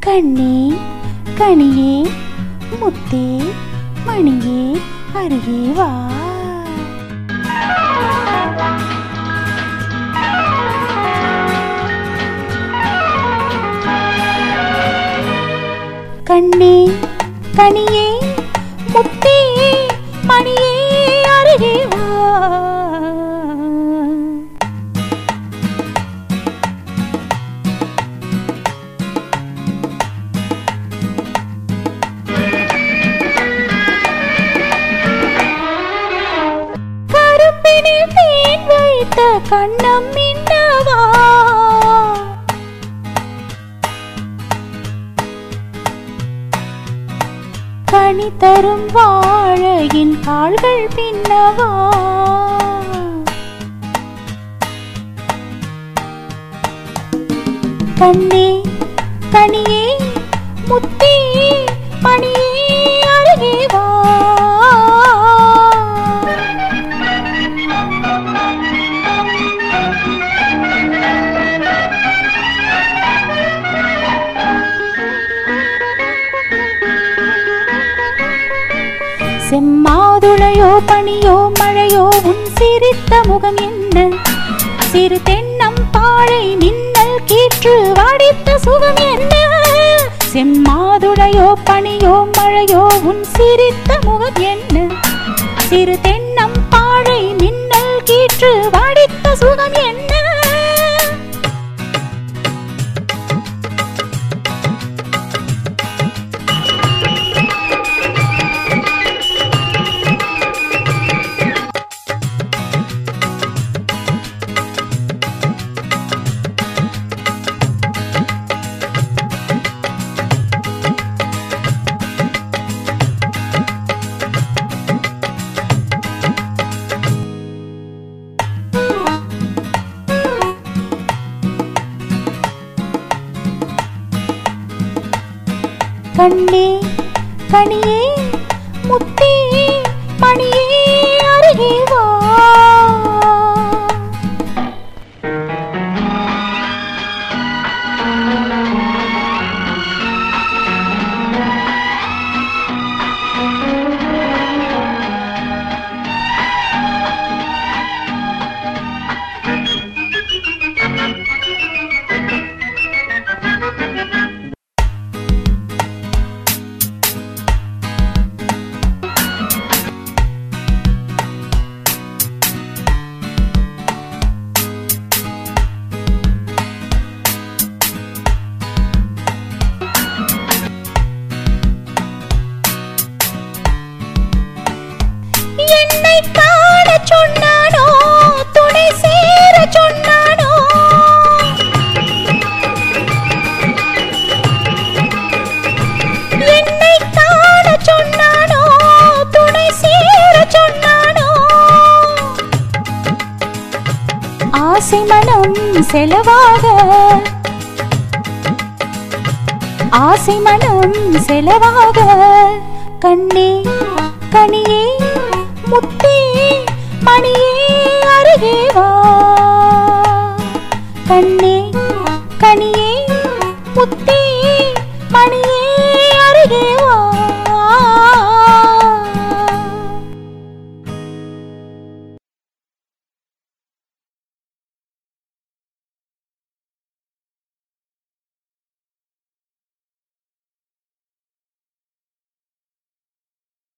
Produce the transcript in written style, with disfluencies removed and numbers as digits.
கண்ணே கனியே முத்தே மணியே அருகே வா. கண்ணே கனியே முத்தே மணியே அருகே வா. கரும்பினில் தேன் வைத்த கண்ணம் மின்னவா. கனி தரும் வாழையின் கால்கள் பின்னவா. கண்ணே கனியே முத்தே மணியே அருகே வா. செம்மாதுளையோ பனியோ மழையோ உன் சிரித்த முகம் என்ன. சிறு தென்னம் பாழை மின்னல் கீற்று வாடித்த சுகம் என்ன. செம்மாதுளையோ பனியோ மழையோ உன் சிரித்த முகம் என்ன. சிறு தென்னம் பாழை மின்னல் கீற்று வாடித்த சுகம் என்ன. கண்ணே கனியே முத்தே மணியே அருகே வா. என்னை காண சொன்னானோ துணை சேர சொன்னானோ. என்னை காண சொன்னானோ துணை சேர சொன்னானோ. ஆசை மனம் செலவாக ஆசை மனம் செலவாக. கண்ணே கனியே முத்தே மணியே அருகே வா. கண்ணே